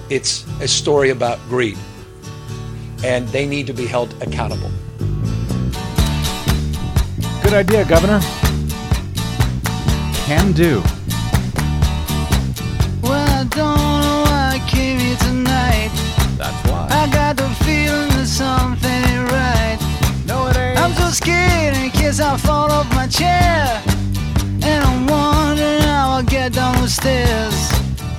It's a story about greed, and they need to be held accountable. Good idea, Governor. Can do. Well, I don't know why I came here tonight. That's why. I got the feeling that something ain't right. No, it ain't. I'm so scared in case I fall off my chair. And I'm wondering how I'll get down the stairs.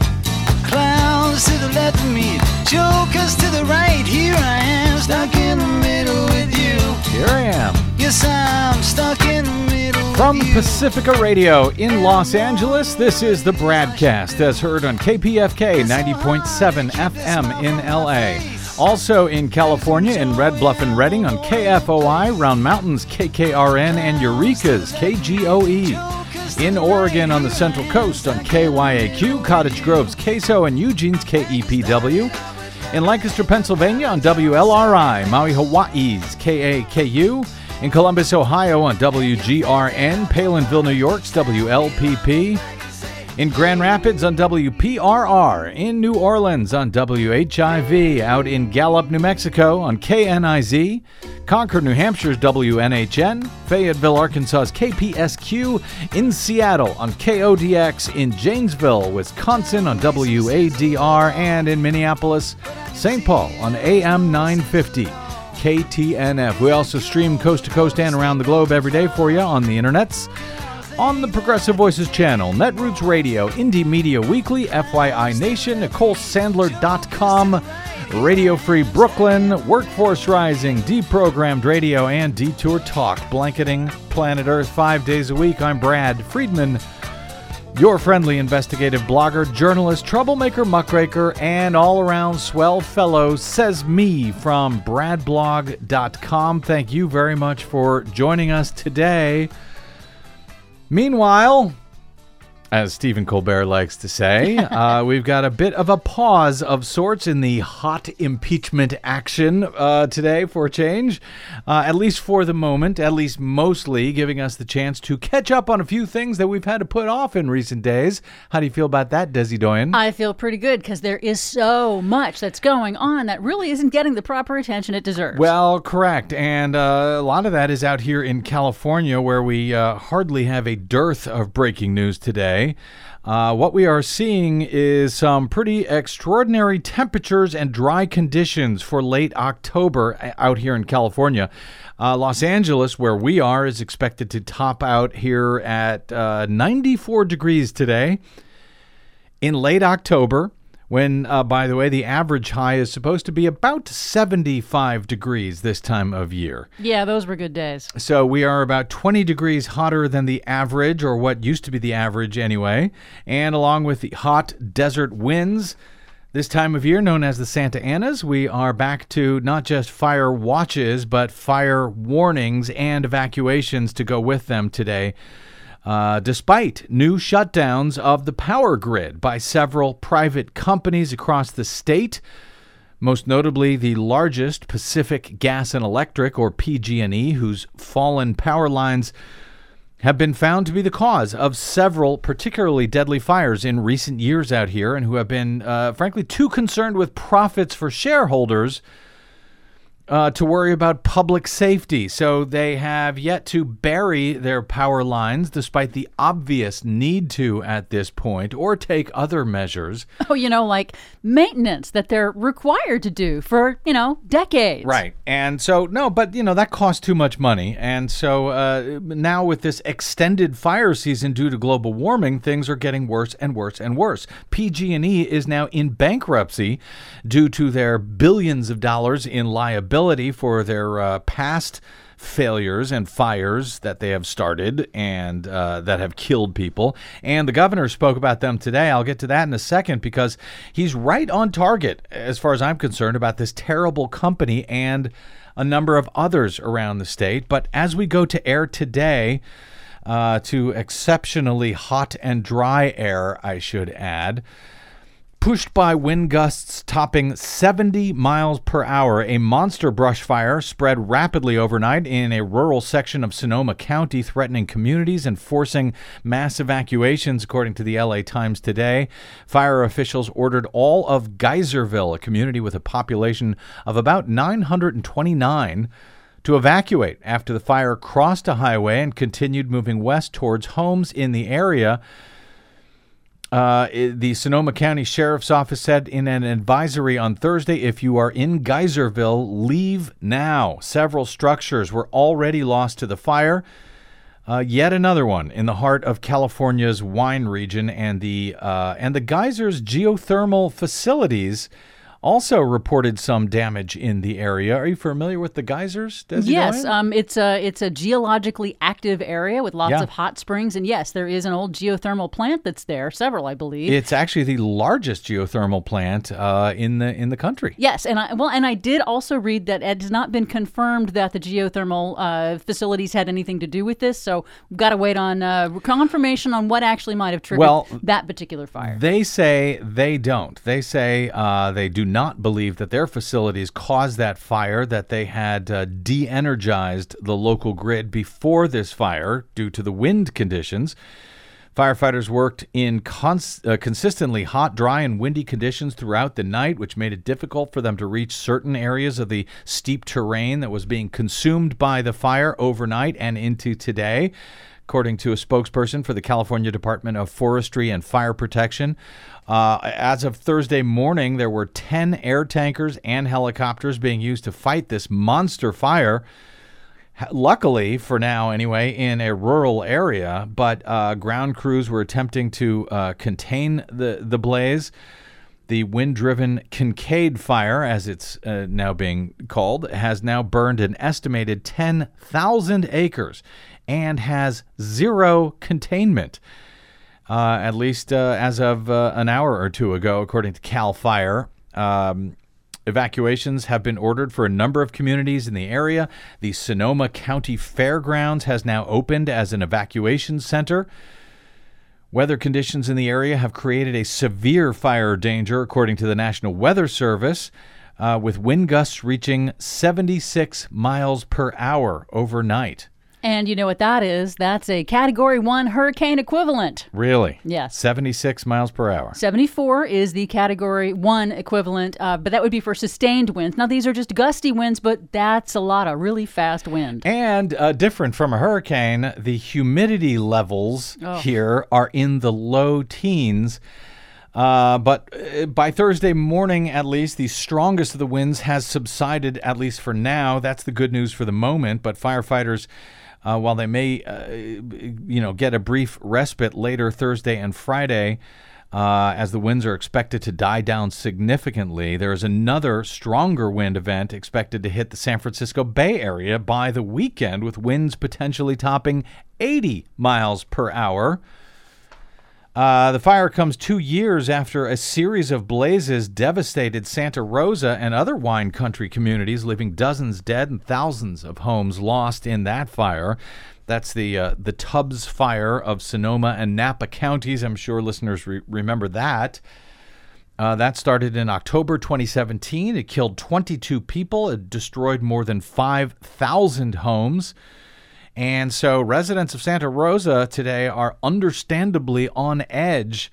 Clowns to the left of me, jokers to the right. Here I am, stuck in the middle with you. Here I am. Yes, I'm stuck in the middle From with you. Pacifica Radio in Los Angeles, this is the Bradcast, as heard on KPFK 90.7 FM in LA. Also in California, in Red Bluff and Redding on KFOI, Round Mountains KKRN, and Eureka's KGOE. In Oregon on the Central Coast on KYAQ, Cottage Grove's KSO, and Eugene's KEPW. In Lancaster, Pennsylvania on WLRI, Maui, Hawaii's KAKU. In Columbus, Ohio on WGRN, Palinville, New York's WLPP. In Grand Rapids on WPRR, in New Orleans on WHIV, out in Gallup, New Mexico on KNIZ, Concord, New Hampshire's WNHN, Fayetteville, Arkansas's KPSQ, in Seattle on KODX, in Janesville, Wisconsin on WADR, and in Minneapolis, St. Paul on AM 950. KTNF. We also stream coast to coast and around the globe every day for you on the internets. On the Progressive Voices channel, Netroots Radio, Indie Media Weekly, FYI Nation, NicoleSandler.com, Radio Free Brooklyn, Workforce Rising, Deprogrammed Radio, and Detour Talk, blanketing planet Earth 5 days a week. I'm Brad Friedman, your friendly investigative blogger, journalist, troublemaker, muckraker, and all-around swell fellow, says me from bradblog.com. Thank you very much for joining us today. Meanwhile, as Stephen Colbert likes to say, we've got a bit of a pause of sorts in the hot impeachment action today for a change, at least for the moment, at least mostly giving us the chance to catch up on a few things that we've had to put off in recent days. How do you feel about that, Desi Doyen? I feel pretty good because there is so much that's going on that really isn't getting the proper attention it deserves. Well, correct. And a lot of that is out here in California, where we hardly have a dearth of breaking news today. What we are seeing is some pretty extraordinary temperatures and dry conditions for late October out here in California. Los Angeles, where we are, is expected to top out here at 94 degrees today in late October, when, by the way, the average high is supposed to be about 75 degrees this time of year. Yeah, those were good days. So we are about 20 degrees hotter than the average, or what used to be the average anyway. And along with the hot desert winds this time of year, known as the Santa Anas, we are back to not just fire watches, but fire warnings and evacuations to go with them today. Despite new shutdowns of the power grid by several private companies across the state, most notably the largest, Pacific Gas and Electric, or PG&E, whose fallen power lines have been found to be the cause of several particularly deadly fires in recent years out here, and who have been, frankly, too concerned with profits for shareholders to worry about public safety. So they have yet to bury their power lines, despite the obvious need to at this point, or take other measures. Oh, like maintenance that they're required to do for, decades. Right. And so, no, but, that costs too much money. And so now with this extended fire season due to global warming, things are getting worse and worse and worse. PG&E is now in bankruptcy due to their billions of dollars in liability for their past failures and fires that they have started and that have killed people. And the governor spoke about them today. I'll get to that in a second, because he's right on target, as far as I'm concerned, about this terrible company and a number of others around the state. But as we go to air today, to exceptionally hot and dry air, I should add, Pushed by wind gusts topping 70 miles per hour, a monster brush fire spread rapidly overnight in a rural section of Sonoma County, threatening communities and forcing mass evacuations, according to the LA Times today. Fire officials ordered all of Geyserville, a community with a population of about 929, to evacuate after the fire crossed a highway and continued moving west towards homes in the area. The Sonoma County Sheriff's Office said in an advisory on Thursday, if you are in Geyserville, leave now. Several structures were already lost to the fire. Yet another one in the heart of California's wine region, and the geysers' geothermal facilities also reported some damage in the area. Are you familiar with the geysers, Desi? Yes, it's a geologically active area with lots of hot springs, and yes, there is an old geothermal plant that's there, several, I believe. It's actually the largest geothermal plant in the country. Yes, and I did also read that it has not been confirmed that the geothermal facilities had anything to do with this, so we've got to wait on confirmation on what actually might have triggered that particular fire. They say they don't. They say they do not believe that their facilities caused that fire, that they had de-energized the local grid before this fire due to the wind conditions. Firefighters worked in consistently hot, dry, and windy conditions throughout the night, which made it difficult for them to reach certain areas of the steep terrain that was being consumed by the fire overnight and into today, according to a spokesperson for the California Department of Forestry and Fire Protection. As of Thursday morning, there were 10 air tankers and helicopters being used to fight this monster fire. Luckily, for now anyway, in a rural area, but ground crews were attempting to contain the blaze. The wind-driven Kincaid fire, as it's now being called, has now burned an estimated 10,000 acres and has zero containment, at least as of an hour or two ago, according to CAL FIRE. Evacuations have been ordered for a number of communities in the area. The Sonoma County Fairgrounds has now opened as an evacuation center. Weather conditions in the area have created a severe fire danger, according to the National Weather Service, with wind gusts reaching 76 miles per hour overnight. And you know what that is? That's a Category 1 hurricane equivalent. Really? Yes. 76 miles per hour. 74 is the Category 1 equivalent, but that would be for sustained winds. Now, these are just gusty winds, but that's a lot of really fast wind. And different from a hurricane, the humidity levels here are in the low teens. But by Thursday morning, at least, the strongest of the winds has subsided, at least for now. That's the good news for the moment. But firefighters, while they may, get a brief respite later Thursday and Friday, as the winds are expected to die down significantly, there is another stronger wind event expected to hit the San Francisco Bay Area by the weekend, with winds potentially topping 80 miles per hour. The fire comes 2 years after a series of blazes devastated Santa Rosa and other wine country communities, leaving dozens dead and thousands of homes lost in that fire. That's the Tubbs Fire of Sonoma and Napa counties. I'm sure listeners remember that. That started in October 2017. It killed 22 people. It destroyed more than 5,000 homes. And so residents of Santa Rosa today are understandably on edge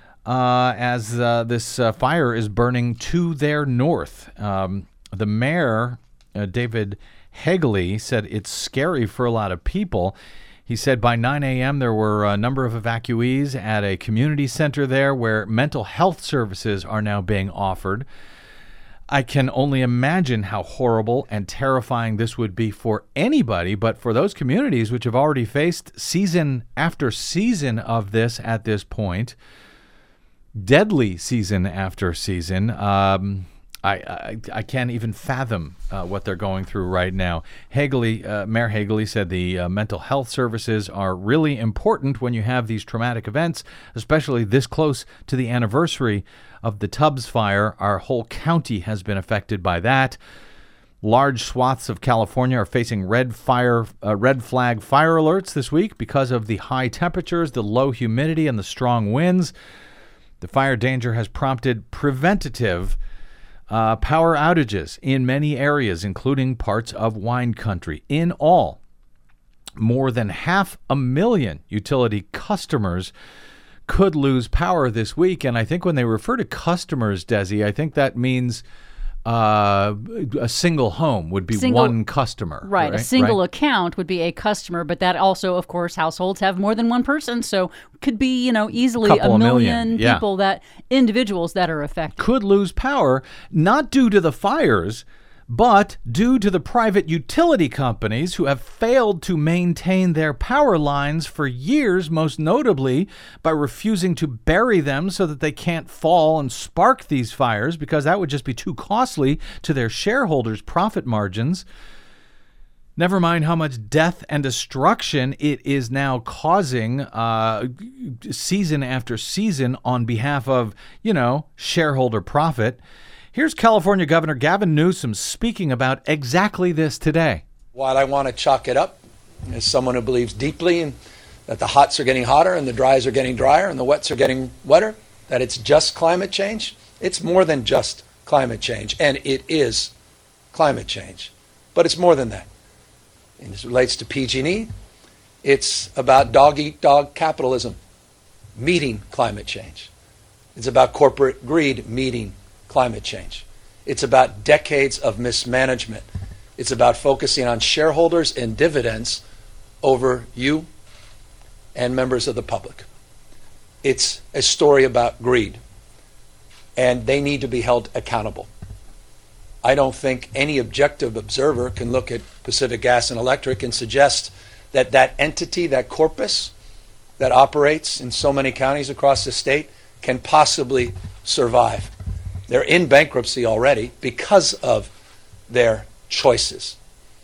as this fire is burning to their north. The mayor, David Hegley, said it's scary for a lot of people. He said by 9 a.m. there were a number of evacuees at a community center there where mental health services are now being offered. I can only imagine how horrible and terrifying this would be for anybody, but for those communities which have already faced season after season of this at this point, deadly season after season, I can't even fathom what they're going through right now. Mayor Hegley said the mental health services are really important when you have these traumatic events, especially this close to the anniversary of the Tubbs fire. Our whole county has been affected by that. Large swaths of California are facing red flag fire alerts this week because of the high temperatures, the low humidity, and the strong winds. The fire danger has prompted preventative power outages in many areas, including parts of wine country. In all, more than 500,000 utility customers could lose power this week. And I think when they refer to customers, Desi, I think that means a single home would be one customer. Right. A single account would be a customer, but that also, of course, households have more than one person, so could be, easily a million people, individuals that are affected. Could lose power, not due to the fires, but due to the private utility companies who have failed to maintain their power lines for years, most notably by refusing to bury them so that they can't fall and spark these fires, because that would just be too costly to their shareholders' profit margins. Never mind how much death and destruction it is now causing season after season on behalf of, shareholder profit. Here's California Governor Gavin Newsom speaking about exactly this today. While I want to chalk it up as someone who believes deeply in that the hots are getting hotter and the dries are getting drier and the wets are getting wetter, that it's just climate change, it's more than just climate change. And it is climate change. But it's more than that. And as it relates to PG&E, it's about dog-eat-dog capitalism meeting climate change. It's about corporate greed meeting climate change. It's about decades of mismanagement. It's about focusing on shareholders and dividends over you and members of the public. It's a story about greed, and they need to be held accountable. I don't think any objective observer can look at Pacific Gas and Electric and suggest that that entity, that corpus that operates in so many counties across the state, can possibly survive. They're in bankruptcy already because of their choices.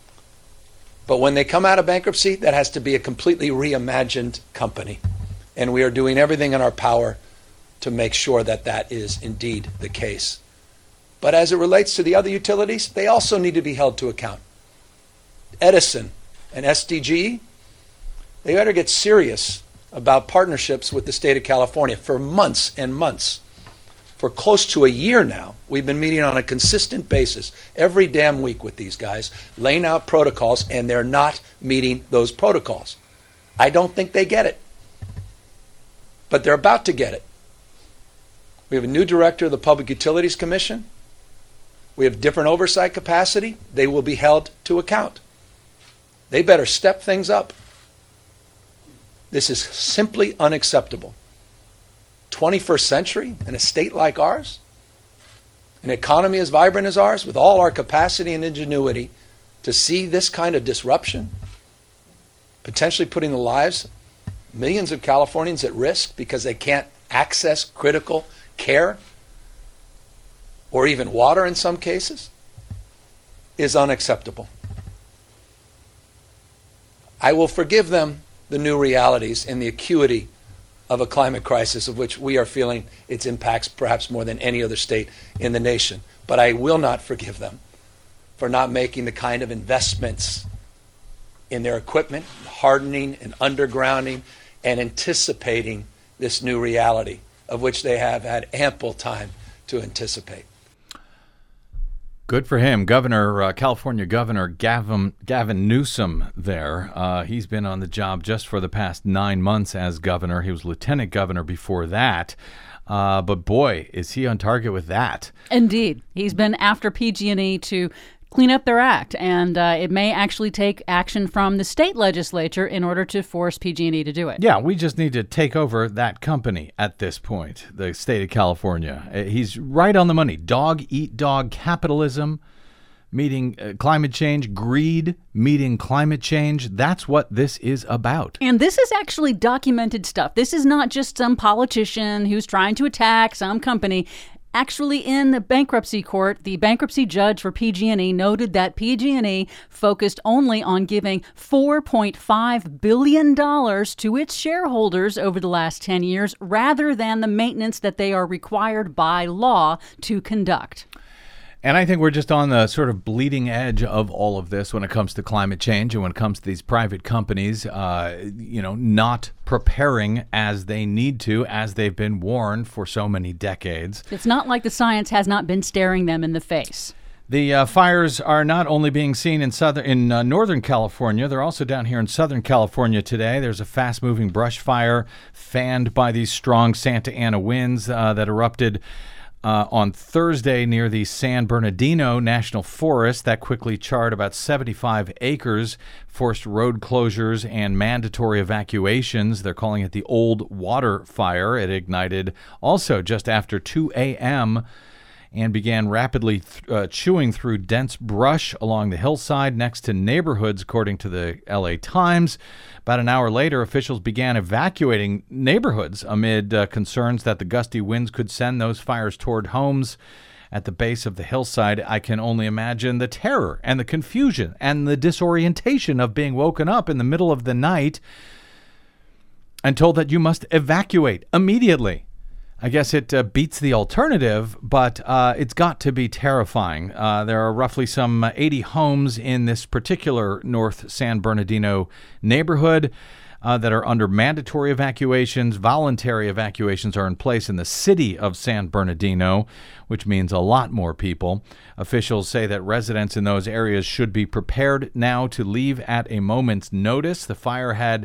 But when they come out of bankruptcy, that has to be a completely reimagined company. And we are doing everything in our power to make sure that that is indeed the case. But as it relates to the other utilities, they also need to be held to account. Edison and SDG, they better get serious about partnerships with the state of California. For months and months, for close to a year now, we've been meeting on a consistent basis every damn week with these guys, laying out protocols, and they're not meeting those protocols. I don't think they get it. But they're about to get it. We have a new director of the Public Utilities Commission. We have different oversight capacity. They will be held to account. They better step things up. This is simply unacceptable. 21st century in a state like ours, an economy as vibrant as ours, with all our capacity and ingenuity to see this kind of disruption, potentially putting the lives of millions of Californians at risk because they can't access critical care or even water in some cases, is unacceptable. I will forgive them the new realities and the acuity of a climate crisis of which we are feeling its impacts perhaps more than any other state in the nation. But I will not forgive them for not making the kind of investments in their equipment, hardening and undergrounding, and anticipating this new reality of which they have had ample time to anticipate. Good for him. California Governor Gavin Newsom there. He's been on the job just for the past 9 months as governor. He was lieutenant governor before that. But boy, is he on target with that. Indeed. He's been after PG&E to clean up their act, and it may actually take action from the state legislature in order to force PG&E to do it. Yeah, we just need to take over that company at this point, the state of California. He's right on the money. Dog-eat-dog capitalism, meeting climate change, greed, meeting climate change. That's what this is about. And this is actually documented stuff. This is not just some politician who's trying to attack some company. Actually, in the bankruptcy court, the bankruptcy judge for PG&E noted that PG&E focused only on giving $4.5 billion to its shareholders over the last 10 years, rather than the maintenance that they are required by law to conduct. And I think we're just on the sort of bleeding edge of all of this when it comes to climate change and when it comes to these private companies, not preparing as they need to, as they've been warned for so many decades. It's not like the science has not been staring them in the face. The fires are not only being seen in Northern California, they're also down here in Southern California today. There's a fast-moving brush fire fanned by these strong Santa Ana winds that erupted on Thursday near the San Bernardino National Forest. That quickly charred about 75 acres, forced road closures and mandatory evacuations. They're calling it the Old Water Fire. It ignited also just after 2 a.m. and began rapidly chewing through dense brush along the hillside next to neighborhoods, according to the LA Times. About an hour later, officials began evacuating neighborhoods amid concerns that the gusty winds could send those fires toward homes at the base of the hillside. I can only imagine the terror and the confusion and the disorientation of being woken up in the middle of the night and told that you must evacuate immediately. I guess it beats the alternative, but it's got to be terrifying. There are roughly some 80 homes in this particular North San Bernardino neighborhood that are under mandatory evacuations. Voluntary evacuations are in place in the city of San Bernardino, which means a lot more people. Officials say that residents in those areas should be prepared now to leave at a moment's notice. The fire had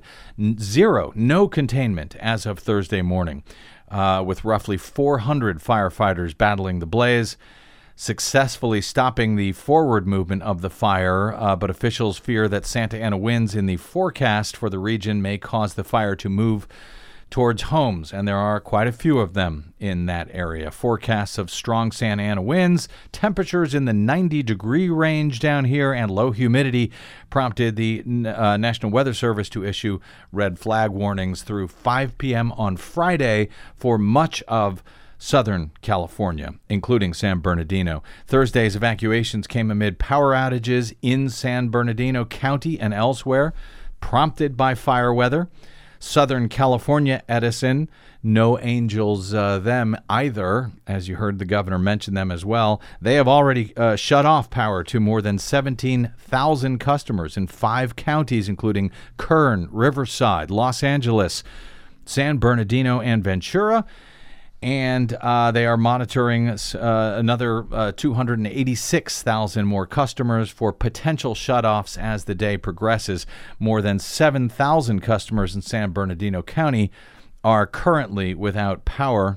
no containment as of Thursday morning. With roughly 400 firefighters battling the blaze, successfully stopping the forward movement of the fire, but officials fear that Santa Ana winds in the forecast for the region may cause the fire to move towards homes, and there are quite a few of them in that area. Forecasts of strong Santa Ana winds, temperatures in the 90-degree range down here, and low humidity prompted the National Weather Service to issue red flag warnings through 5 p.m. on Friday for much of Southern California, including San Bernardino. Thursday's evacuations came amid power outages in San Bernardino County and elsewhere, prompted by fire weather. Southern California Edison, no angels them either, as you heard the governor mention them as well. They have already shut off power to more than 17,000 customers in 5 counties, including Kern, Riverside, Los Angeles, San Bernardino, and Ventura. And they are monitoring another 286,000 more customers for potential shutoffs as the day progresses. More than 7,000 customers in San Bernardino County are currently without power.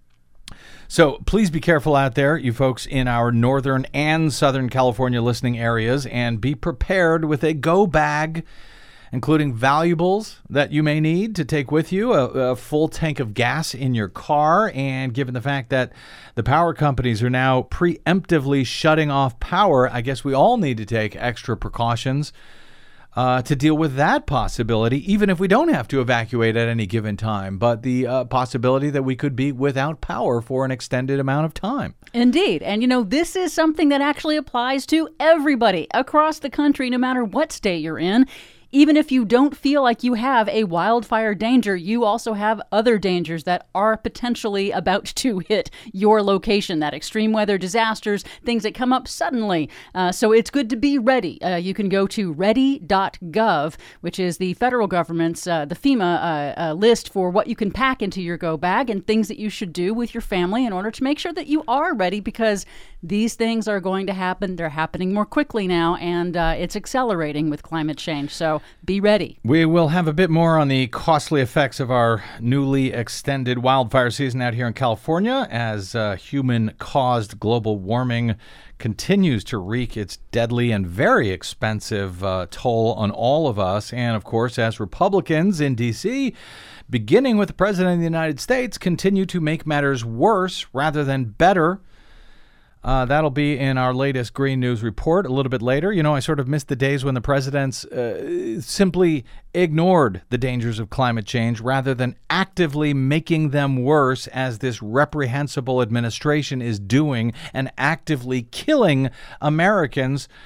So please be careful out there, you folks in our northern and southern California listening areas, and be prepared with a go bag, including valuables that you may need to take with you, a full tank of gas in your car, and given the fact that the power companies are now preemptively shutting off power, I guess we all need to take extra precautions to deal with that possibility, even if we don't have to evacuate at any given time, but the possibility that we could be without power for an extended amount of time. Indeed. And, this is something that actually applies to everybody across the country, no matter what state you're in. Even if you don't feel like you have a wildfire danger, you also have other dangers that are potentially about to hit your location, that extreme weather disasters, things that come up suddenly. So it's good to be ready. You can go to ready.gov, which is the federal government's, the FEMA list for what you can pack into your go bag and things that you should do with your family in order to make sure that you are ready, because these things are going to happen. They're happening more quickly now, and it's accelerating with climate change. So be ready. We will have a bit more on the costly effects of our newly extended wildfire season out here in California as human-caused global warming continues to wreak its deadly and very expensive toll on all of us. And, of course, as Republicans in D.C., beginning with the President of the United States, continue to make matters worse rather than better. That'll be in our latest Green News report a little bit later. I sort of missed the days when the presidents simply ignored the dangers of climate change rather than actively making them worse, as this reprehensible administration is doing, and actively killing Americans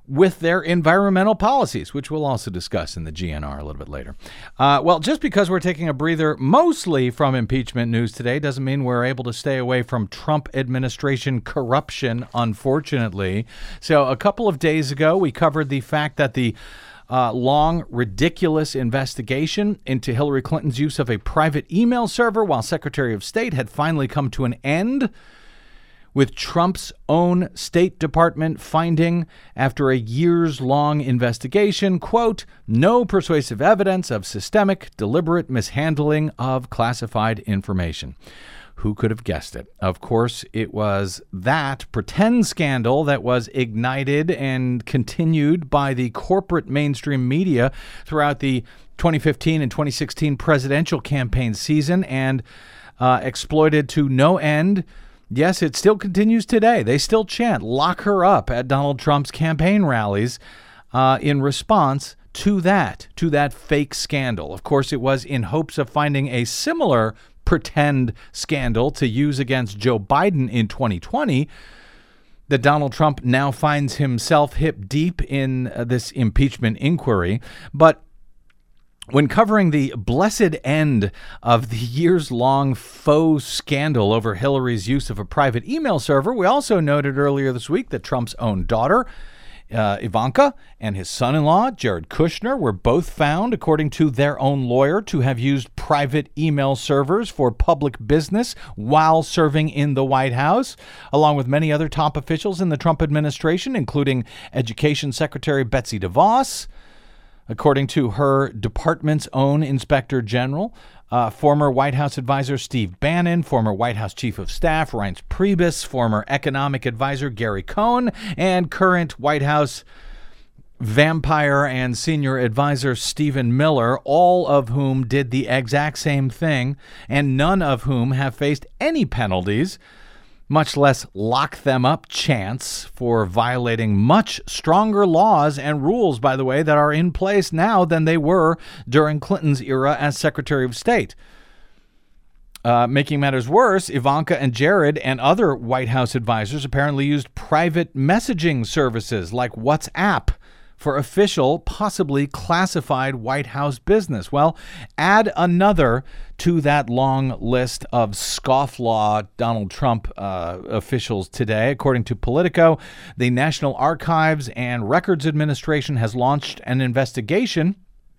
with their environmental policies, which we'll also discuss in the GNR a little bit later. Well, just because we're taking a breather mostly from impeachment news today doesn't mean we're able to stay away from Trump administration corruption, unfortunately. So a couple of days ago, we covered the fact that the long, ridiculous investigation into Hillary Clinton's use of a private email server while Secretary of State had finally come to an end, with Trump's own State Department finding, after a years-long investigation, quote, no persuasive evidence of systemic, deliberate mishandling of classified information. Who could have guessed it? Of course, it was that pretend scandal that was ignited and continued by the corporate mainstream media throughout the 2015 and 2016 presidential campaign season and exploited to no end. Yes, it still continues today. They still chant, lock her up at Donald Trump's campaign rallies in response to that fake scandal. Of course, it was in hopes of finding a similar pretend scandal to use against Joe Biden in 2020 that Donald Trump now finds himself hip deep in this impeachment inquiry. But when covering the blessed end of the years-long faux scandal over Hillary's use of a private email server, we also noted earlier this week that Trump's own daughter, Ivanka, and his son-in-law, Jared Kushner, were both found, according to their own lawyer, to have used private email servers for public business while serving in the White House, along with many other top officials in the Trump administration, including Education Secretary Betsy DeVos, according to her department's own inspector general, former White House advisor Steve Bannon, former White House chief of staff Reince Priebus, former economic advisor Gary Cohn, and current White House vampire and senior advisor Stephen Miller, all of whom did the exact same thing, and none of whom have faced any penalties, much less lock them up chance for violating much stronger laws and rules, by the way, that are in place now than they were during Clinton's era as Secretary of State. Making matters worse, Ivanka and Jared and other White House advisors apparently used private messaging services like WhatsApp for official, possibly classified White House business. Well, add another to that long list of scofflaw Donald Trump officials today. According to Politico, the National Archives and Records Administration has launched an investigation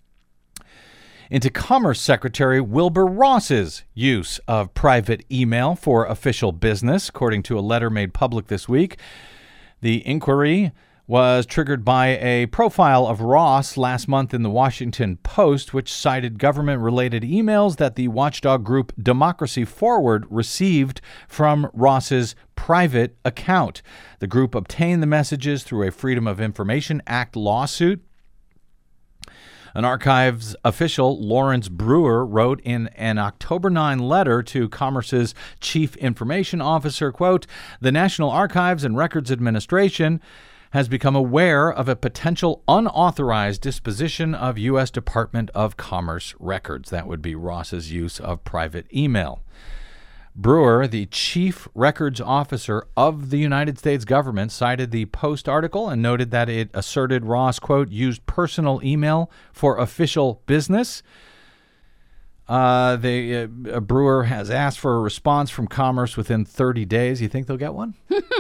into Commerce Secretary Wilbur Ross's use of private email for official business, according to a letter made public this week. The inquiry was triggered by a profile of Ross last month in the Washington Post, which cited government-related emails that the watchdog group Democracy Forward received from Ross's private account. The group obtained the messages through a Freedom of Information Act lawsuit. An archives official, Lawrence Brewer, wrote in an October 9 letter to Commerce's chief information officer, quote, "The National Archives and Records Administration has become aware of a potential unauthorized disposition of U.S. Department of Commerce records." That would be Ross's use of private email. Brewer, the chief records officer of the United States government, cited the Post article and noted that it asserted Ross, quote, used personal email for official business. Brewer has asked for a response from Commerce within 30 days. You think they'll get one?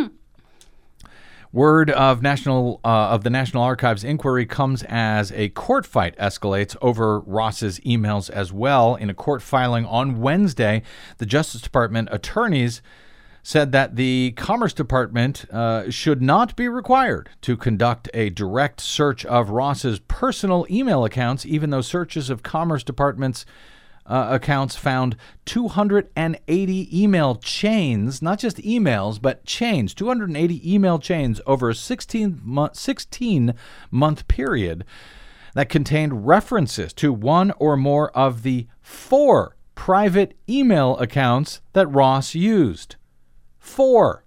Word of the National Archives inquiry comes as a court fight escalates over Ross's emails as well. In a court filing on Wednesday, the Justice Department attorneys said that the Commerce Department should not be required to conduct a direct search of Ross's personal email accounts, even though searches of Commerce Department's accounts found 280 email chains, not just emails, but chains, 280 email chains over a 16-month period that contained references to one or more of the 4 private email accounts that Ross used. 4.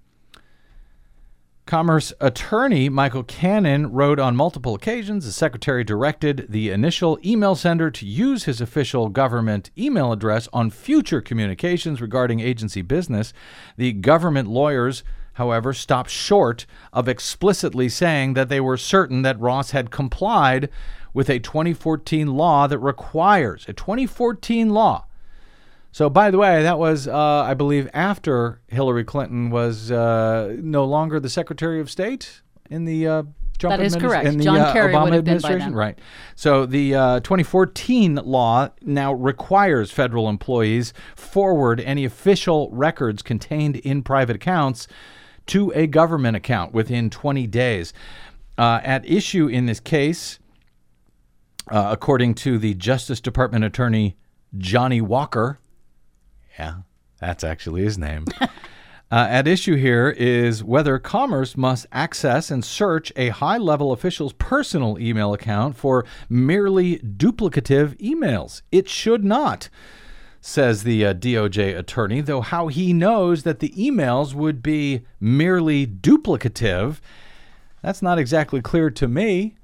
Commerce attorney Michael Cannon wrote on multiple occasions the secretary directed the initial email sender to use his official government email address on future communications regarding agency business. The government lawyers however, stopped short of explicitly saying that they were certain that Ross had complied with a 2014 law that requires a 2014 law. So, by the way, that was, I believe, after Hillary Clinton was no longer the Secretary of State in the That is correct. in the John Kerry Obama would have been administration, by then. right? So the 2014 law now requires federal employees forward any official records contained in private accounts to a government account within 20 days. At issue in this case, according to the Justice Department attorney Johnny Walker, yeah, that's actually his name. At issue here is whether Commerce must access and search a high-level official's personal email account for merely duplicative emails. It should not, says the DOJ attorney, though how he knows that the emails would be merely duplicative, that's not exactly clear to me.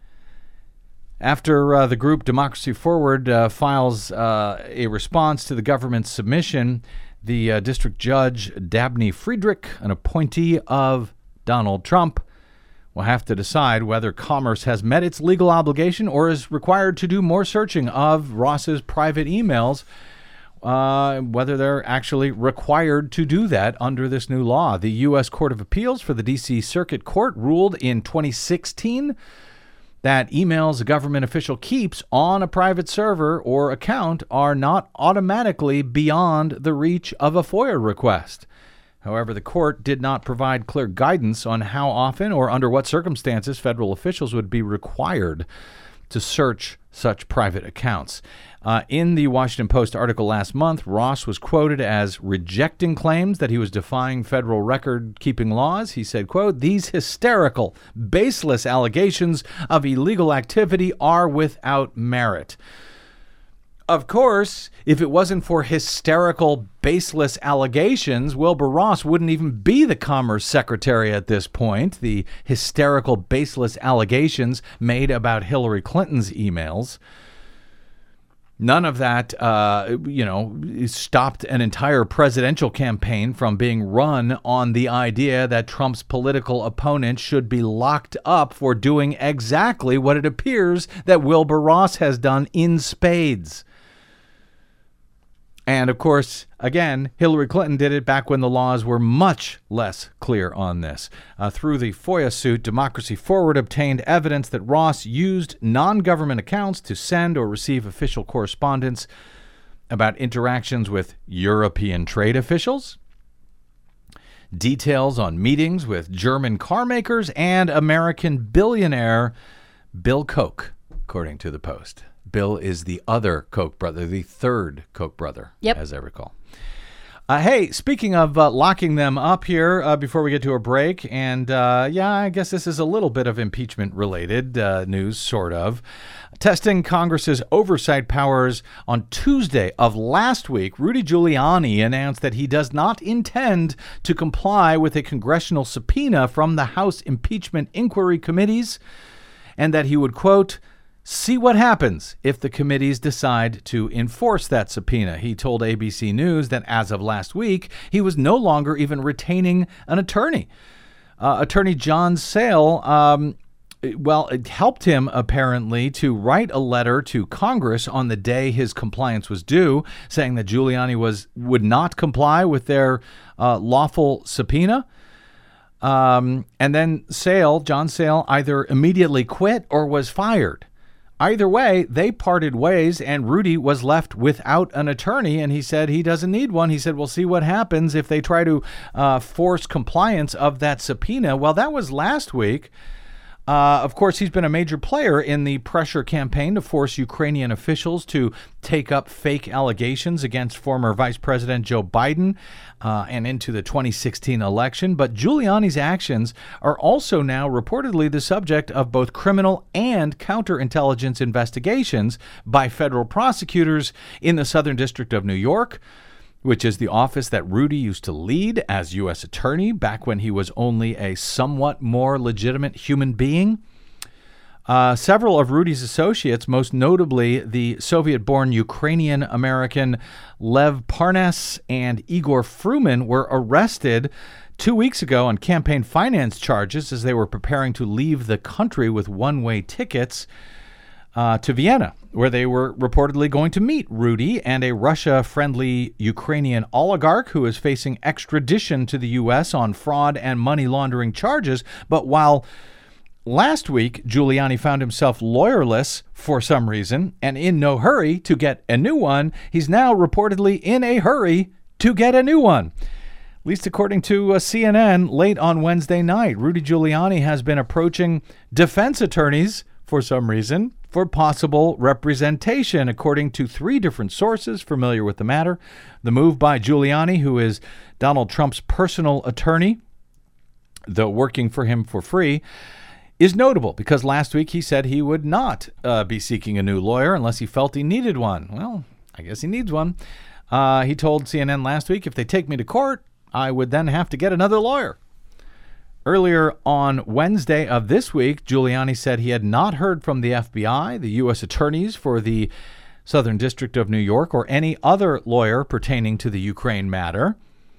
After the group Democracy Forward files a response to the government's submission, the district judge, Dabney Friedrich, an appointee of Donald Trump, will have to decide whether Commerce has met its legal obligation or is required to do more searching of Ross's private emails, whether they're actually required to do that under this new law. The U.S. Court of Appeals for the D.C. Circuit Court ruled in 2016 that emails a government official keeps on a private server or account are not automatically beyond the reach of a FOIA request. However, the court did not provide clear guidance on how often or under what circumstances federal officials would be required to search such private accounts. In the Washington Post article last month, Ross was quoted as rejecting claims that he was defying federal record-keeping laws. He said, quote, "These hysterical, baseless allegations of illegal activity are without merit." Of course, if it wasn't for hysterical, baseless allegations, Wilbur Ross wouldn't even be the Commerce Secretary at this point. The hysterical, baseless allegations made about Hillary Clinton's emails. None of that, stopped an entire presidential campaign from being run on the idea that Trump's political opponent should be locked up for doing exactly what it appears that Wilbur Ross has done in spades. And, of course, again, Hillary Clinton did it back when the laws were much less clear on this. Through the FOIA suit, Democracy Forward obtained evidence that Ross used non-government accounts to send or receive official correspondence about interactions with European trade officials, details on meetings with German car makers, and American billionaire Bill Koch, according to the Post. Bill is the other Koch brother, the third Koch brother, as I recall. Hey, speaking of locking them up here before we get to a break, and I guess this is a little bit of impeachment-related news, sort of. Testing Congress's oversight powers on Tuesday of last week, Rudy Giuliani announced that he does not intend to comply with a congressional subpoena from the House impeachment inquiry committees, and that he would, quote, "see what happens if the committees decide to enforce that subpoena." He told ABC News that as of last week, he was no longer even retaining an attorney. Attorney John Sale, it helped him apparently to write a letter to Congress on the day his compliance was due, saying that Giuliani would not comply with their lawful subpoena. And then John Sale, either immediately quit or was fired. Either way, they parted ways, and Rudy was left without an attorney, and he said he doesn't need one. He said, we'll see what happens if they try to force compliance of that subpoena. Well, that was last week. Of course, he's been a major player in the pressure campaign to force Ukrainian officials to take up fake allegations against former Vice President Joe Biden and into the 2016 election. But Giuliani's actions are also now reportedly the subject of both criminal and counterintelligence investigations by federal prosecutors in the Southern District of New York, which is the office that Rudy used to lead as U.S. Attorney back when he was only a somewhat more legitimate human being. Several of Rudy's associates, most notably the Soviet-born Ukrainian-American Lev Parnas and Igor Fruman, were arrested 2 weeks ago on campaign finance charges as they were preparing to leave the country with one-way tickets to Vienna, where they were reportedly going to meet Rudy and a Russia-friendly Ukrainian oligarch who is facing extradition to the U.S. on fraud and money laundering charges. But while last week Giuliani found himself lawyerless for some reason and in no hurry to get a new one, he's now reportedly in a hurry to get a new one. At least according to CNN, late on Wednesday night, Rudy Giuliani has been approaching defense attorneys for some reason for possible representation, according to 3 different sources familiar with the matter. The move by Giuliani, who is Donald Trump's personal attorney, though working for him for free, is notable because last week he said he would not be seeking a new lawyer unless he felt he needed one. Well, I guess he needs one. He told CNN last week, if they take me to court, I would then have to get another lawyer. Earlier on Wednesday of this week, Giuliani said he had not heard from the FBI, the U.S. attorneys for the Southern District of New York, or any other lawyer pertaining to the Ukraine matter,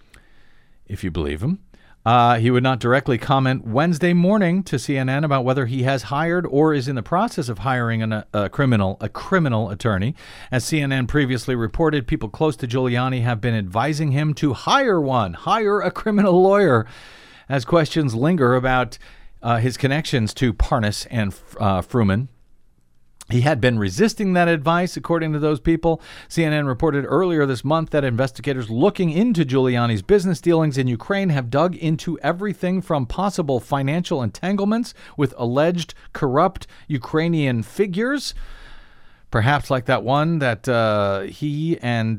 if you believe him. He would not directly comment Wednesday morning to CNN about whether he has hired or is in the process of hiring a criminal attorney. As CNN previously reported, people close to Giuliani have been advising him to hire a criminal lawyer, as questions linger about his connections to Parnas and Fruman. He had been resisting that advice, according to those people. CNN reported earlier this month that investigators looking into Giuliani's business dealings in Ukraine have dug into everything from possible financial entanglements with alleged corrupt Ukrainian figures, perhaps like that one that he and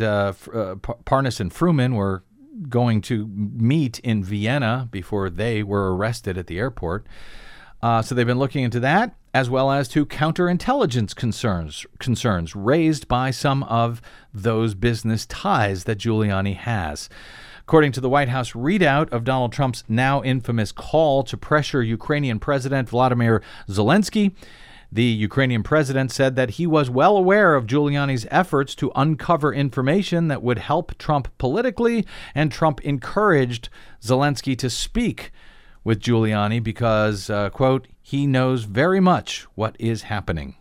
Parnas and Fruman were going to meet in Vienna before they were arrested at the airport. So they've been looking into that, as well as to counterintelligence concerns raised by some of those business ties that Giuliani has. According to the White House readout of Donald Trump's now infamous call to pressure Ukrainian President Volodymyr Zelensky, the Ukrainian president said that he was well aware of Giuliani's efforts to uncover information that would help Trump politically, and Trump encouraged Zelensky to speak with Giuliani because, quote, he knows very much what is happening.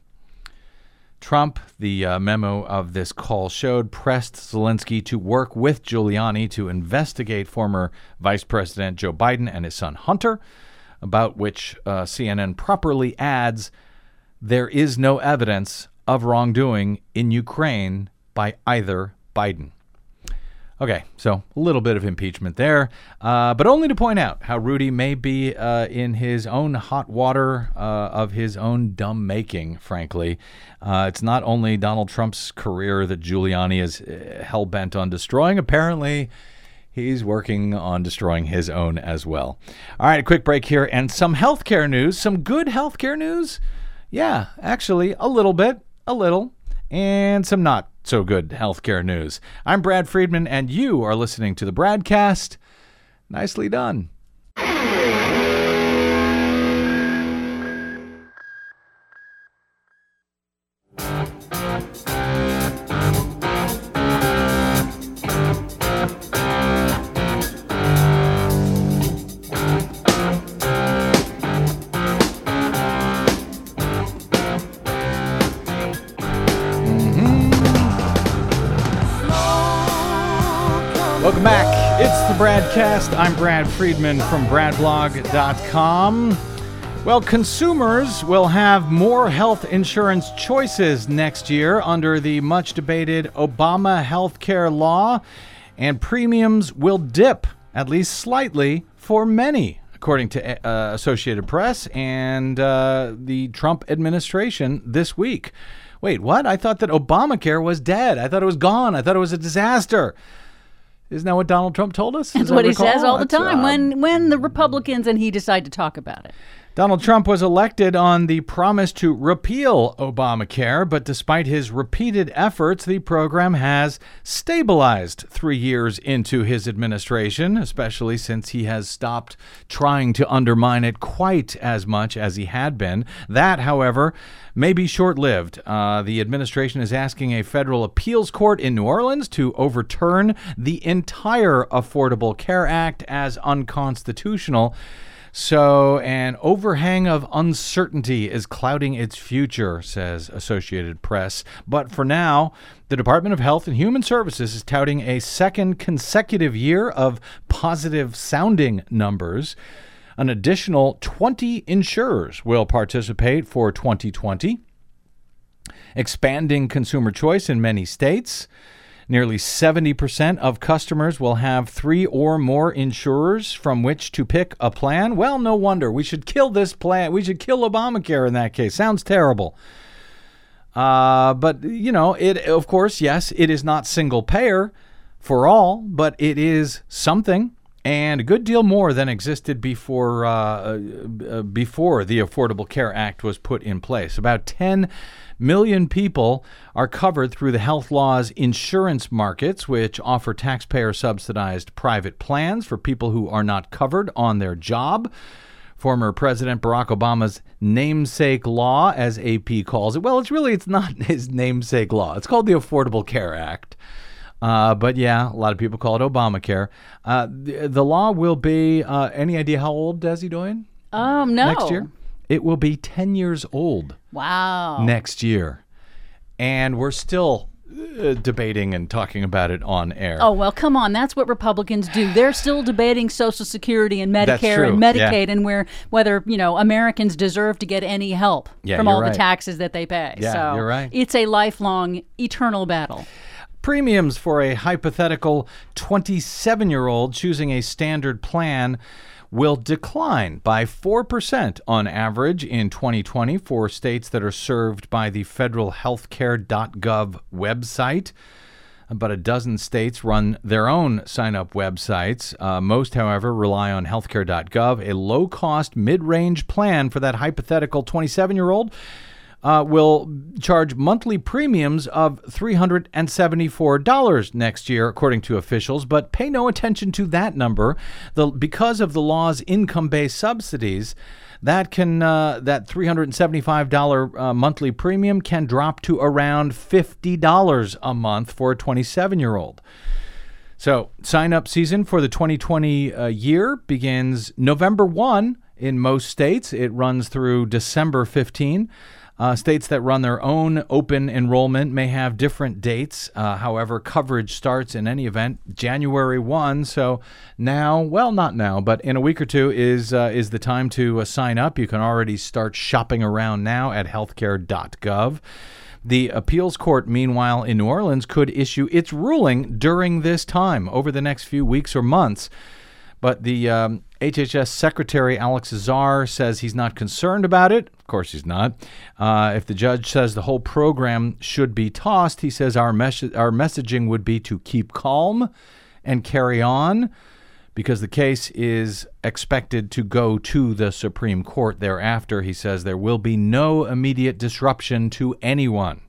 Trump, the memo of this call showed, pressed Zelensky to work with Giuliani to investigate former Vice President Joe Biden and his son Hunter, about which CNN properly adds, there is no evidence of wrongdoing in Ukraine by either Biden. Okay, so a little bit of impeachment there, but only to point out how Rudy may be in his own hot water of his own dumb making, frankly. It's not only Donald Trump's career that Giuliani is hell-bent on destroying. Apparently, he's working on destroying his own as well. All right, a quick break here and some healthcare news, some good healthcare news. Yeah, actually, a little, and some not so good healthcare news. I'm Brad Friedman, and you are listening to the Bradcast. Nicely done. Welcome back. It's the Bradcast. I'm Brad Friedman from BradBlog.com. Well, consumers will have more health insurance choices next year under the much-debated Obama healthcare law, and premiums will dip, at least slightly, for many, according to Associated Press and the Trump administration this week. Wait, what? I thought that Obamacare was dead. I thought it was gone. I thought it was a disaster. Isn't that what Donald Trump told us? That's what he says all the time when the Republicans and he decide to talk about it. Donald Trump was elected on the promise to repeal Obamacare, but despite his repeated efforts, the program has stabilized 3 years into his administration, especially since he has stopped trying to undermine it quite as much as he had been. That, however, may be short-lived. The administration is asking a federal appeals court in New Orleans to overturn the entire Affordable Care Act as unconstitutional. So an overhang of uncertainty is clouding its future, says Associated Press. But for now, the Department of Health and Human Services is touting a second consecutive year of positive sounding numbers. An additional 20 insurers will participate for 2020, expanding consumer choice in many states. Nearly 70% of customers will have 3 or more insurers from which to pick a plan. Well, no wonder. We should kill this plan. We should kill Obamacare in that case. Sounds terrible. But, it, of course, yes, it is not single payer for all, but it is something. And a good deal more than existed before the Affordable Care Act was put in place. About 10 million people are covered through the health law's insurance markets, which offer taxpayer-subsidized private plans for people who are not covered on their job. Former President Barack Obama's namesake law, as AP calls it. Well, it's not his namesake law. It's called the Affordable Care Act. But yeah, a lot of people call it Obamacare. The law will be, any idea how old, Desi Doyen? No. Next year? It will be 10 years old. Wow. Next year. And we're still debating and talking about it on air. Oh, well, come on. That's what Republicans do. They're still debating Social Security and Medicare and Medicaid and whether, Americans deserve to get any help from all the taxes that they pay. Yeah, so you're right. It's a lifelong, eternal battle. Premiums for a hypothetical 27-year-old choosing a standard plan will decline by 4% on average in 2020 for states that are served by the federal healthcare.gov website. About a dozen states run their own sign-up websites. Most, however, rely on healthcare.gov. A low-cost, mid-range plan for that hypothetical 27-year-old will charge monthly premiums of $374 next year, according to officials. But pay no attention to that number. Because of the law's income-based subsidies, that $375 monthly premium can drop to around $50 a month for a 27-year-old. So sign-up season for the 2020 year begins November 1 in most states. It runs through December 15. States that run their own open enrollment may have different dates. However, coverage starts in any event January 1. So now, well, not now, but in a week or two is the time to sign up. You can already start shopping around now at healthcare.gov. The appeals court, meanwhile, in New Orleans could issue its ruling during this time over the next few weeks or months. But the HHS Secretary Alex Azar says he's not concerned about it. Of course he's not. If the judge says the whole program should be tossed, he says our messaging would be to keep calm and carry on because the case is expected to go to the Supreme Court thereafter. He says there will be no immediate disruption to anyone.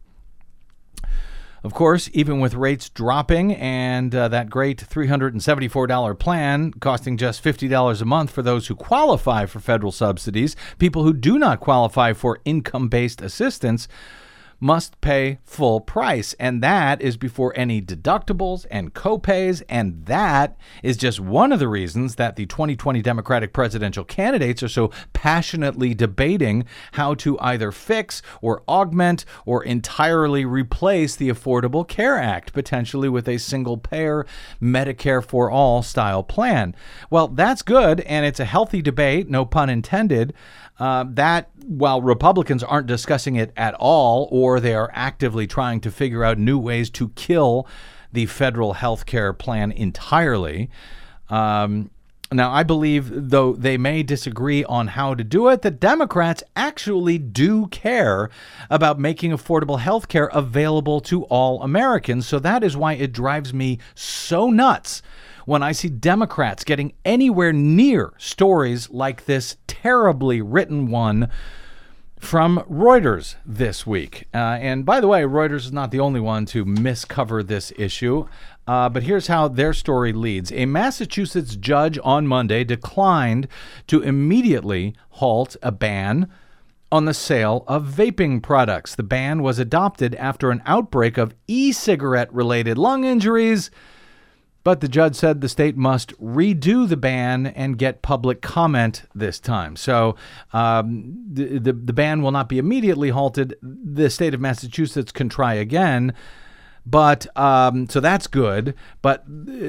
Of course, even with rates dropping and that great $374 plan costing just $50 a month for those who qualify for federal subsidies, people who do not qualify for income-based assistance must pay full price. And that is before any deductibles and copays. And that is just one of the reasons that the 2020 Democratic presidential candidates are so passionately debating how to either fix or augment or entirely replace the Affordable Care Act, potentially with a single-payer Medicare for all style plan. Well, that's good, and it's a healthy debate, no pun intended. That while Republicans aren't discussing it at all, or they are actively trying to figure out new ways to kill the federal health care plan entirely. Now, I believe, though they may disagree on how to do it, that Democrats actually do care about making affordable health care available to all Americans. So that is why it drives me so nuts when I see Democrats getting anywhere near stories like this terribly written one from Reuters this week. And by the way, Reuters is not the only one to miscover this issue. But here's how their story leads. A Massachusetts judge on Monday declined to immediately halt a ban on the sale of vaping products. The ban was adopted after an outbreak of e-cigarette-related lung injuries, but the judge said the state must redo the ban and get public comment this time. So the ban will not be immediately halted. The state of Massachusetts can try again. But so that's good. But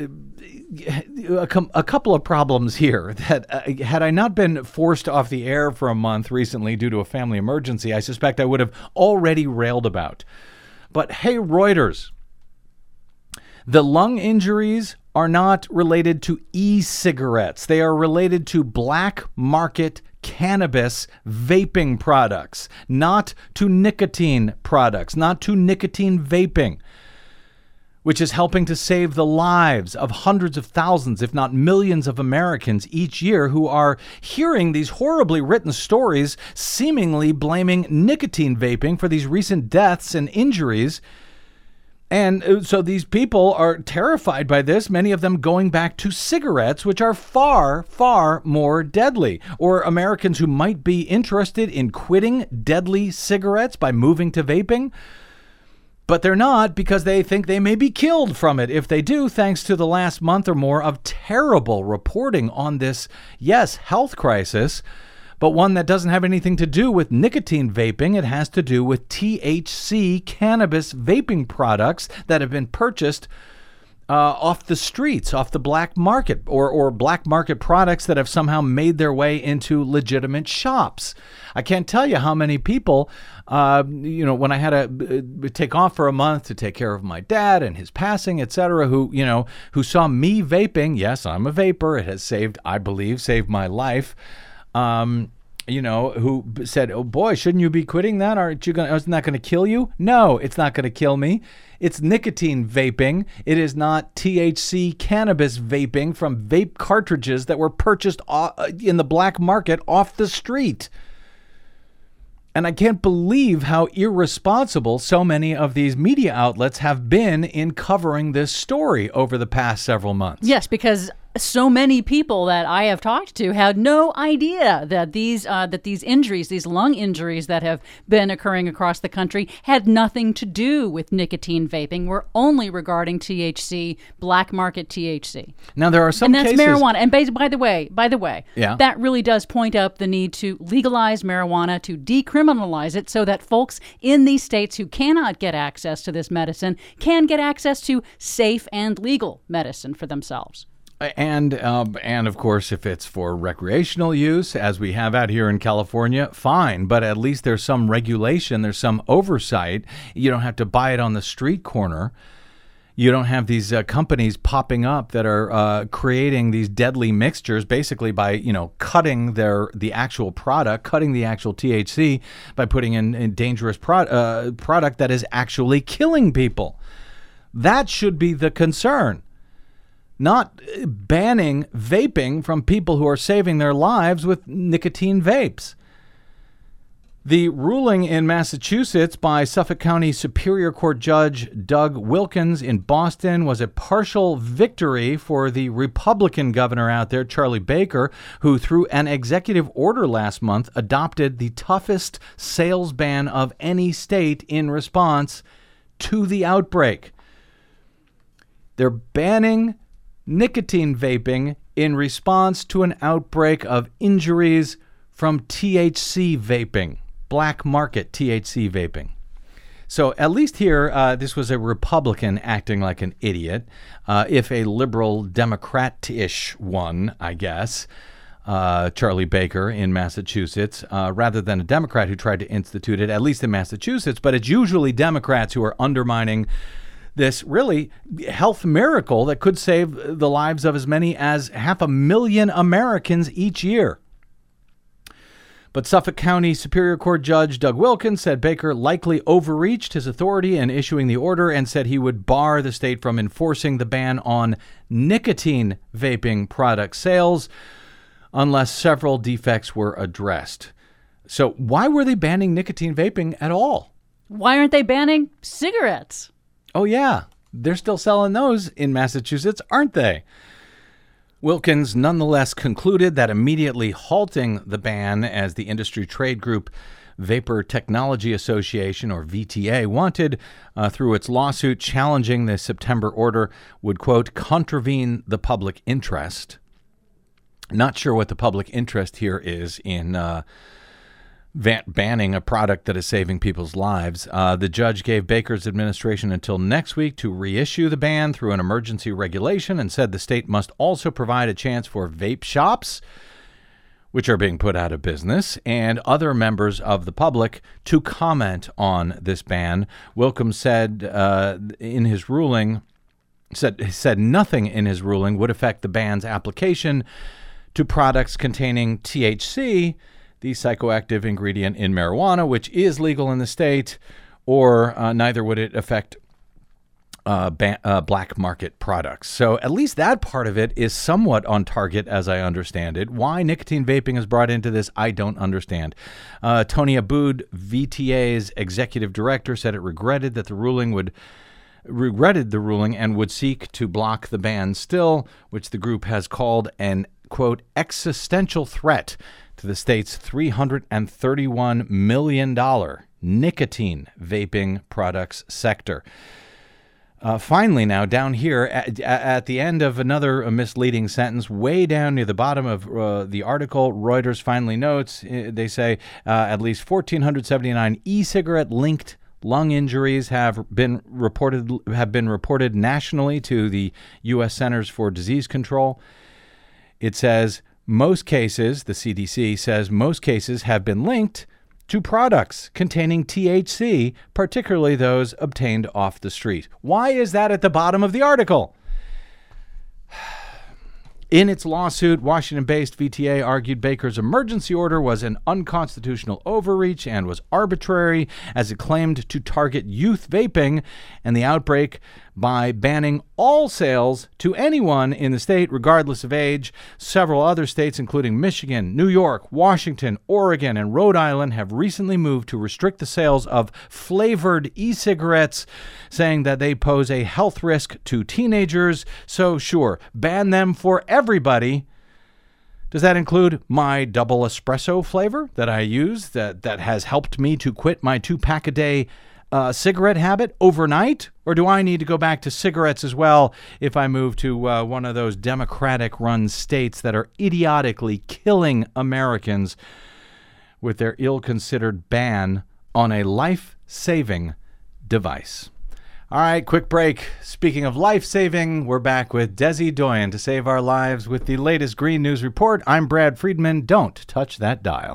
a couple of problems here that had I not been forced off the air for a month recently due to a family emergency, I suspect I would have already railed about. But hey, Reuters, the lung injuries are not related to e-cigarettes. They are related to black market cannabis vaping products, not to nicotine products, not to nicotine vaping, which is helping to save the lives of hundreds of thousands, if not millions of Americans each year who are hearing these horribly written stories seemingly blaming nicotine vaping for these recent deaths and injuries. And so these people are terrified by this, many of them going back to cigarettes, which are far, far more deadly. Or Americans who might be interested in quitting deadly cigarettes by moving to vaping, but they're not because they think they may be killed from it if they do, thanks to the last month or more of terrible reporting on this, yes, health crisis, but one that doesn't have anything to do with nicotine vaping. It has to do with THC cannabis vaping products that have been purchased off the streets, off the black market, or black market products that have somehow made their way into legitimate shops. I can't tell you how many people, when I had to take off for a month to take care of my dad and his passing, etc., who saw me vaping. Yes, I'm a vapor. It has saved my life. Who said, "Oh boy, shouldn't you be quitting that? Isn't that going to kill you?" No, it's not going to kill me. It's nicotine vaping. It is not THC cannabis vaping from vape cartridges that were purchased in the black market off the street. And I can't believe how irresponsible so many of these media outlets have been in covering this story over the past several months. Yes, because so many people that I have talked to had no idea that these injuries, these lung injuries that have been occurring across the country, had nothing to do with nicotine vaping. Were only regarding THC, black market THC. Now there are some cases, and that's marijuana. And by the way, yeah, that really does point up the need to legalize marijuana, to decriminalize it, so that folks in these states who cannot get access to this medicine can get access to safe and legal medicine for themselves. And of course, if it's for recreational use, as we have out here in California, fine. But at least there's some regulation. There's some oversight. You don't have to buy it on the street corner. You don't have these companies popping up that are creating these deadly mixtures, basically by cutting the actual product, cutting the actual THC by putting in dangerous product that is actually killing people. That should be the concern. Not banning vaping from people who are saving their lives with nicotine vapes. The ruling in Massachusetts by Suffolk County Superior Court Judge Doug Wilkins in Boston was a partial victory for the Republican governor out there, Charlie Baker, who through an executive order last month adopted the toughest sales ban of any state in response to the outbreak. They're banning nicotine vaping in response to an outbreak of injuries from THC vaping, black market THC vaping. So at least here, this was a Republican acting like an idiot, if a liberal Democrat-ish one, I guess, Charlie Baker in Massachusetts, rather than a Democrat who tried to institute it, at least in Massachusetts. But it's usually Democrats who are undermining this really health miracle that could save the lives of as many as 500,000 Americans each year. But Suffolk County Superior Court Judge Doug Wilkins said Baker likely overreached his authority in issuing the order and said he would bar the state from enforcing the ban on nicotine vaping product sales unless several defects were addressed. So why were they banning nicotine vaping at all? Why aren't they banning cigarettes? Oh, yeah. They're still selling those in Massachusetts, aren't they? Wilkins nonetheless concluded that immediately halting the ban, as the industry trade group Vapor Technology Association, or VTA, wanted through its lawsuit challenging the September order, would, quote, contravene the public interest. Not sure what the public interest here is in banning a product that is saving people's lives. The judge gave Baker's administration until next week to reissue the ban through an emergency regulation, and said the state must also provide a chance for vape shops, which are being put out of business, and other members of the public to comment on this ban. Wilkins said in his ruling, said nothing in his ruling would affect the ban's application to products containing THC, the psychoactive ingredient in marijuana, which is legal in the state, or neither would it affect black market products. So at least that part of it is somewhat on target, as I understand it. Why nicotine vaping is brought into this, I don't understand. Tony Aboud, VTA's executive director, said it regretted the ruling and would seek to block the ban still, which the group has called an, quote, existential threat to the state's $331 million nicotine vaping products sector. Finally, now, down here, at the end of another misleading sentence, way down near the bottom of the article, Reuters finally notes, they say at least 1,479 e-cigarette-linked lung injuries have been reported nationally to the U.S. Centers for Disease Control. It says most cases, the CDC says most cases have been linked to products containing THC, particularly those obtained off the street. Why is that at the bottom of the article? In its lawsuit, Washington-based VTA argued Baker's emergency order was an unconstitutional overreach and was arbitrary, as it claimed to target youth vaping and the outbreak by banning all sales to anyone in the state, regardless of age. Several other states, including Michigan, New York, Washington, Oregon, and Rhode Island, have recently moved to restrict the sales of flavored e-cigarettes, saying that they pose a health risk to teenagers. So sure, ban them for everybody. Does that include my double espresso flavor that I use that has helped me to quit my 2-pack-a-day cigarette habit overnight? Or do I need to go back to cigarettes as well if I move to one of those Democratic-run states that are idiotically killing Americans with their ill-considered ban on a life-saving device? All right, quick break. Speaking of life-saving, we're back with Desi Doyen to save our lives with the latest Green News Report. I'm Brad Friedman. Don't touch that dial.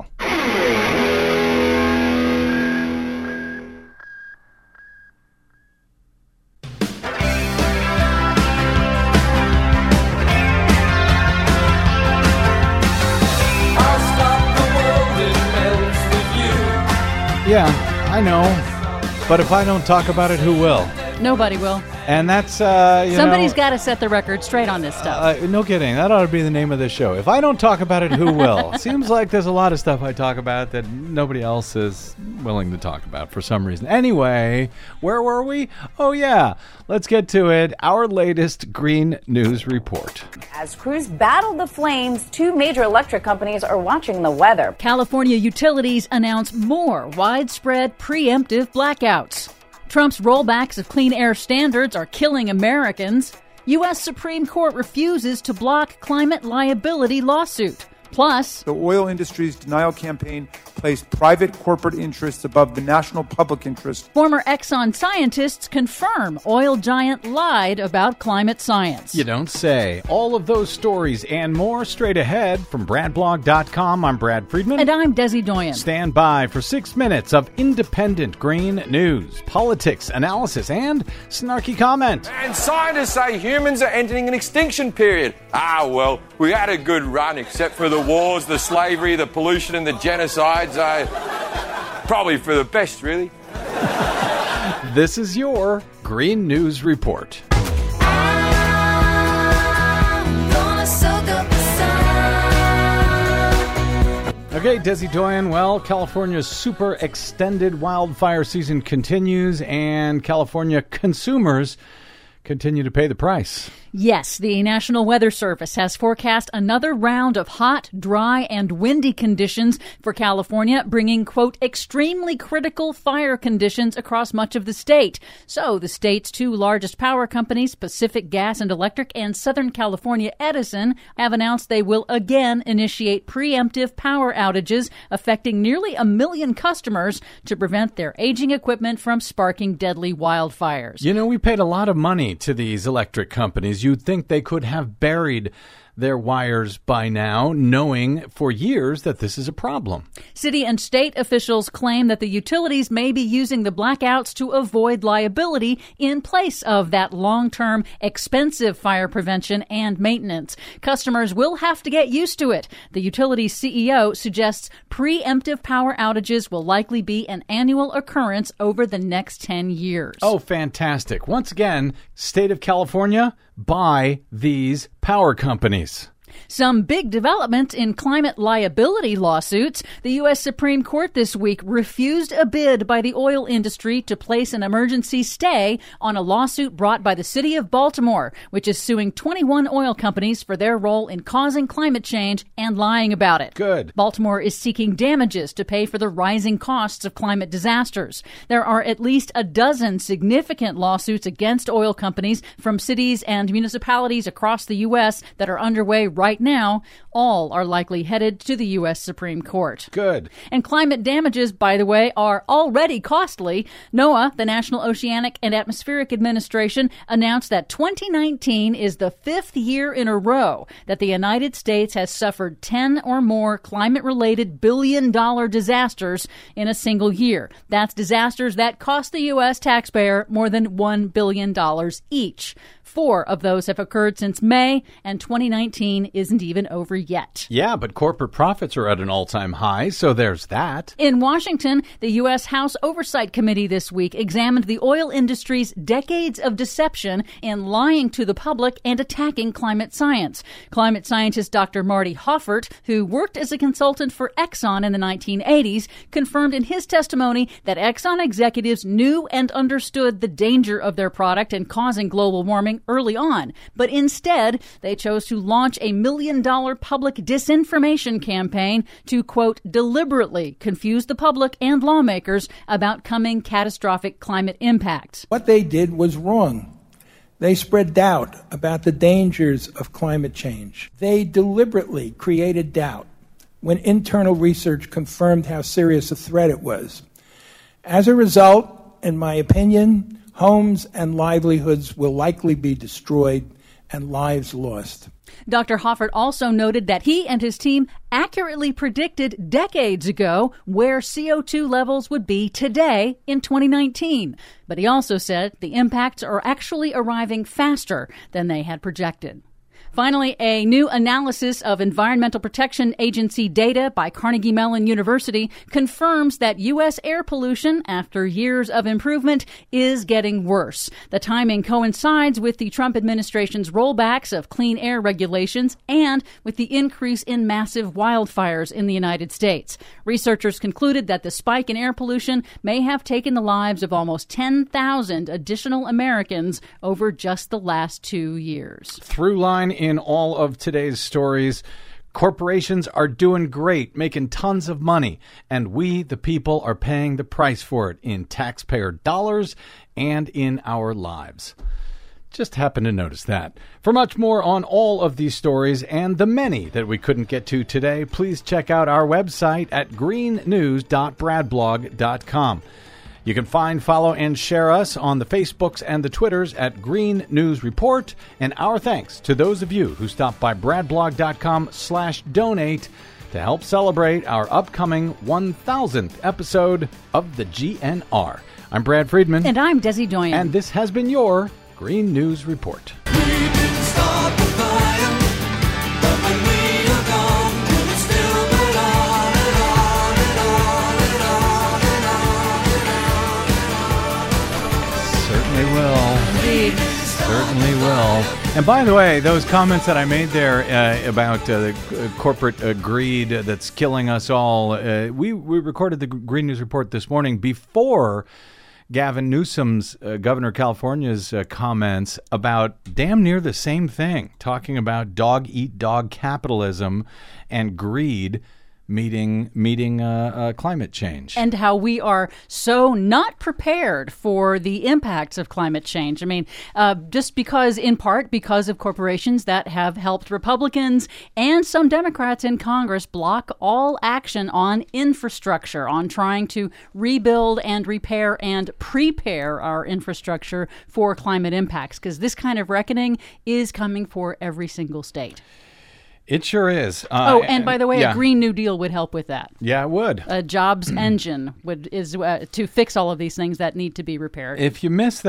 Yeah, I know. But if I don't talk about it, who will? Nobody will. And that's, somebody's got to set the record straight on this stuff. No kidding. That ought to be the name of this show. If I don't talk about it, who will? Seems like there's a lot of stuff I talk about that nobody else is willing to talk about for some reason. Anyway, where were we? Oh, yeah. Let's get to it. Our latest Green News Report. As crews battle the flames, 2 major electric companies are watching the weather. California utilities announce more widespread preemptive blackouts. Trump's rollbacks of clean air standards are killing Americans. U.S. Supreme Court refuses to block climate liability lawsuit. Plus, the oil industry's denial campaign placed private corporate interests above the national public interest. Former Exxon scientists confirm oil giant lied about climate science. You don't say. All of those stories and more straight ahead from BradBlog.com. I'm Brad Friedman. And I'm Desi Doyen. Stand by for 6 minutes of independent green news, politics, analysis, and snarky comment. And scientists say humans are entering an extinction period. Well, we had a good run except for the wars, the slavery, the pollution, and the genocides. Probably for the best, really. This is your Green News Report. I'm gonna soak up the sun. Okay, Desi Doyen. Well, California's super extended wildfire season continues, and California consumers continue to pay the price. Yes, the National Weather Service has forecast another round of hot, dry, and windy conditions for California, bringing, quote, extremely critical fire conditions across much of the state. So the state's two largest power companies, Pacific Gas and Electric and Southern California Edison, have announced they will again initiate preemptive power outages affecting nearly 1 million customers to prevent their aging equipment from sparking deadly wildfires. You know, we paid a lot of money to these electric companies. You'd think they could have buried their wires by now, knowing for years that this is a problem. City and state officials claim that the utilities may be using the blackouts to avoid liability in place of that long-term, expensive fire prevention and maintenance. Customers will have to get used to it. The utility's CEO suggests preemptive power outages will likely be an annual occurrence over the next 10 years. Oh, fantastic. Once again, state of California, buy these power companies. Some big developments in climate liability lawsuits. The U.S. Supreme Court this week refused a bid by the oil industry to place an emergency stay on a lawsuit brought by the city of Baltimore, which is suing 21 oil companies for their role in causing climate change and lying about it. Good. Baltimore is seeking damages to pay for the rising costs of climate disasters. There are at least a dozen significant lawsuits against oil companies from cities and municipalities across the U.S. that are underway right now. All are likely headed to the U.S. Supreme Court. Good. And climate damages, by the way, are already costly. NOAA, the National Oceanic and Atmospheric Administration, announced that 2019 is the 5th year in a row that the United States has suffered 10 or more climate-related billion-dollar disasters in a single year. That's disasters that cost the U.S. taxpayer more than $1 billion each. 4 of those have occurred since May, and 2019 isn't even over yet. Yeah, but corporate profits are at an all-time high, so there's that. In Washington, the U.S. House Oversight Committee this week examined the oil industry's decades of deception in lying to the public and attacking climate science. Climate scientist Dr. Marty Hoffert, who worked as a consultant for Exxon in the 1980s, confirmed in his testimony that Exxon executives knew and understood the danger of their product and causing global warming early on, but instead they chose to launch a $1 million public disinformation campaign to, quote, deliberately confuse the public and lawmakers about coming catastrophic climate impacts. What they did was wrong. They spread doubt about the dangers of climate change. They deliberately created doubt when internal research confirmed how serious a threat it was. As a result, in my opinion, homes and livelihoods will likely be destroyed and lives lost. Dr. Hoffert also noted that he and his team accurately predicted decades ago where CO2 levels would be today in 2019. But he also said the impacts are actually arriving faster than they had projected. Finally, a new analysis of Environmental Protection Agency data by Carnegie Mellon University confirms that U.S. air pollution, after years of improvement, is getting worse. The timing coincides with the Trump administration's rollbacks of clean air regulations and with the increase in massive wildfires in the United States. Researchers concluded that the spike in air pollution may have taken the lives of almost 10,000 additional Americans over just the last 2 years. Through line in all of today's stories, corporations are doing great, making tons of money, and we, the people, are paying the price for it in taxpayer dollars and in our lives. Just happened to notice that. For much more on all of these stories and the many that we couldn't get to today, please check out our website at greennews.bradblog.com. You can find, follow, and share us on the Facebooks and the Twitters at Green News Report. And our thanks to those of you who stopped by bradblog.com/donate to help celebrate our upcoming 1,000th episode of the GNR. I'm Brad Friedman. And I'm Desi Doyen. And this has been your Green News Report. We didn't start the fire, but when we are gone, we'll still burn on and on and on and on and on and on. Certainly will. Indeed. Certainly will. And by the way, those comments that I made there about the corporate greed that's killing us all, we recorded the Green News Report this morning before Gavin Newsom's, Governor of California's comments about damn near the same thing, talking about dog-eat-dog capitalism and greed meeting climate change. And how we are so not prepared for the impacts of climate change. I mean, just in part because of corporations that have helped Republicans and some Democrats in Congress block all action on infrastructure, on trying to rebuild and repair and prepare our infrastructure for climate impacts, because this kind of reckoning is coming for every single state. It sure is. And by the way, a Green New Deal would help with that. Yeah, it would. A jobs engine is to fix all of these things that need to be repaired. If you missed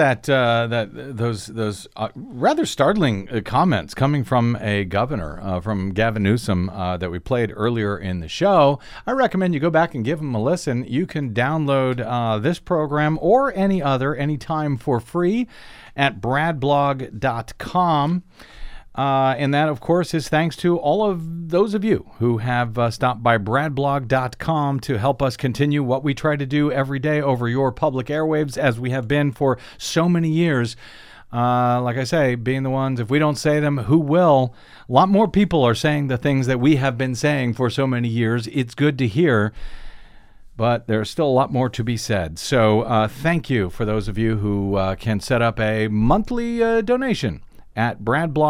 those rather startling comments coming from a governor, from Gavin Newsom, that we played earlier in the show, I recommend you go back and give them a listen. You can download this program or any other anytime for free at bradblog.com. And that, of course, is thanks to all of those of you who have stopped by bradblog.com to help us continue what we try to do every day over your public airwaves, as we have been for so many years. Like I say, being the ones, if we don't say them, who will? A lot more people are saying the things that we have been saying for so many years. It's good to hear. But there's still a lot more to be said. So thank you for those of you who can set up a monthly donation at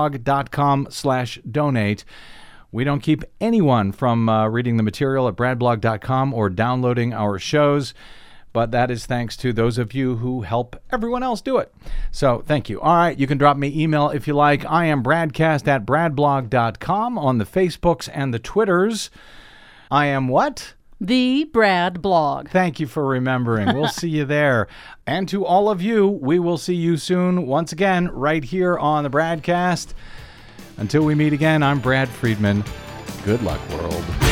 bradblog.com/donate. We don't keep anyone from reading the material at bradblog.com or downloading our shows, but that is thanks to those of you who help everyone else do it. So thank you. All right, you can drop me email if you like. I am Bradcast at bradblog.com on the Facebooks and the Twitters. I am what? The Brad Blog. Thank you for remembering. We'll see you there. And to all of you, we will see you soon once again right here on the Bradcast. Until we meet again, I'm Brad Friedman. Good luck, world.